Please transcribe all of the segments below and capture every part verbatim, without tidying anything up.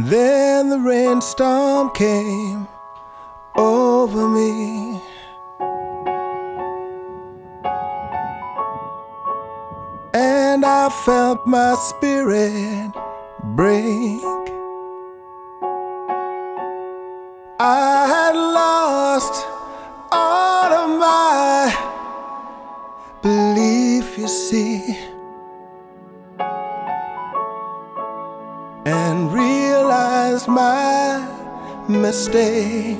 And then the rainstorm came over me. And I felt my spirit break. I had lost all of my belief, you see, and realized my mistake.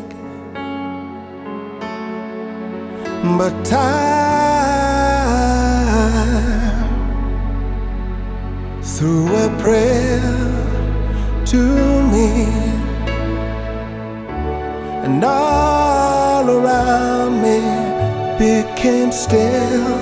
But time, through a prayer to me, and all around me became still.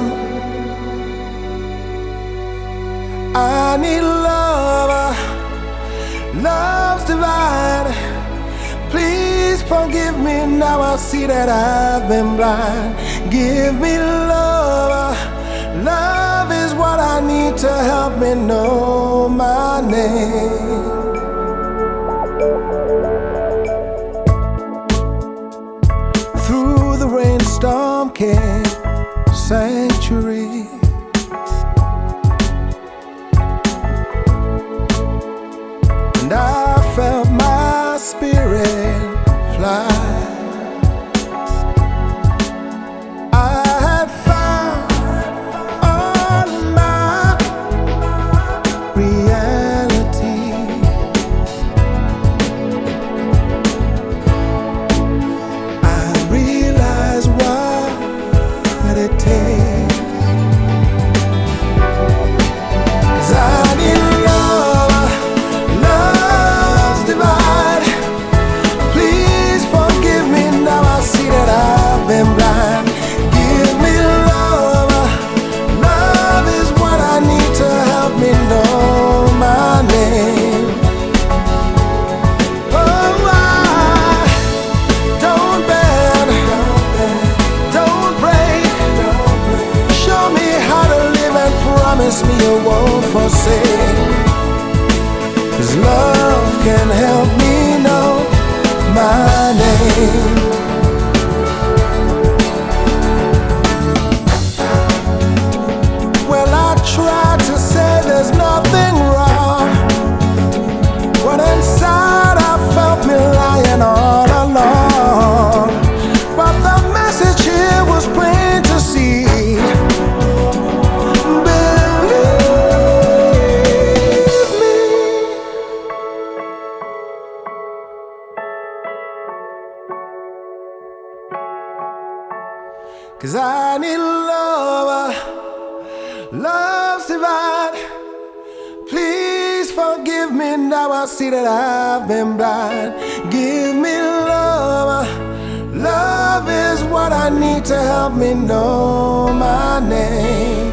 I need love, love's divine. Please forgive me, now I see that I've been blind. Give me love, love is what I need to help me know my name. Through the rainstorm came sanctuary. And I felt my spirit fly. I had found all my reality. I realized what it takes. 'Cause I need love, love's divine. Please forgive me, now I see that I've been blind. Give me love, love is what I need to help me know my name. Oh, I don't bend, don't break. Show me how to live and promise me you won't forsake. 'Cause love can help me know my name. Well, I tried to say there's nothing wrong, but inside I felt me lying all along. But the message here was plain to see. Believe me. 'Cause I need love, love's divine. Please forgive me, now I see that I've been blind. Give me love, love is what I need to help me know my name.